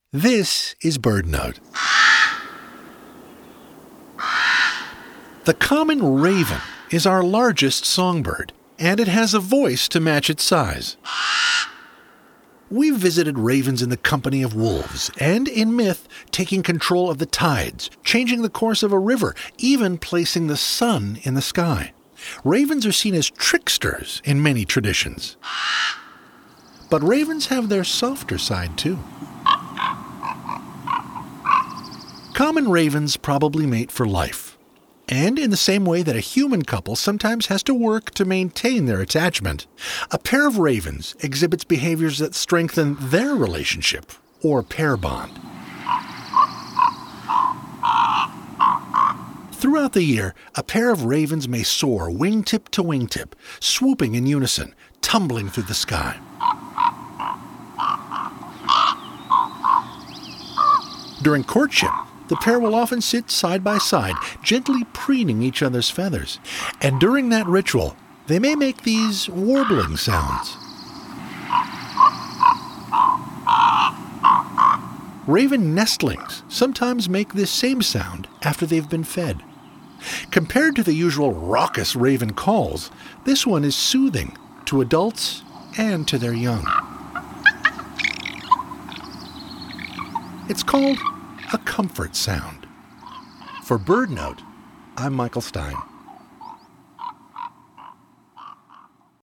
This is BirdNote. The common raven is our largest songbird, and it has a voice to match its size. We've visited ravens in the company of wolves, and in myth, taking control of the tides, changing the course of a river, even placing the sun in the sky. Ravens are seen as tricksters in many traditions. But ravens have their softer side too. Common ravens probably mate for life. And in the same way that a human couple sometimes has to work to maintain their attachment, a pair of ravens exhibits behaviors that strengthen their relationship or pair bond. Throughout the year, a pair of ravens may soar wingtip to wingtip, swooping in unison, tumbling through the sky. During courtship, the pair will often sit side by side, gently preening each other's feathers. And during that ritual, they may make these warbling sounds. Raven nestlings sometimes make this same sound after they've been fed. Compared to the usual raucous raven calls, this one is soothing to adults and to their young. It's called a comfort sound. For BirdNote, I'm Michael Stein.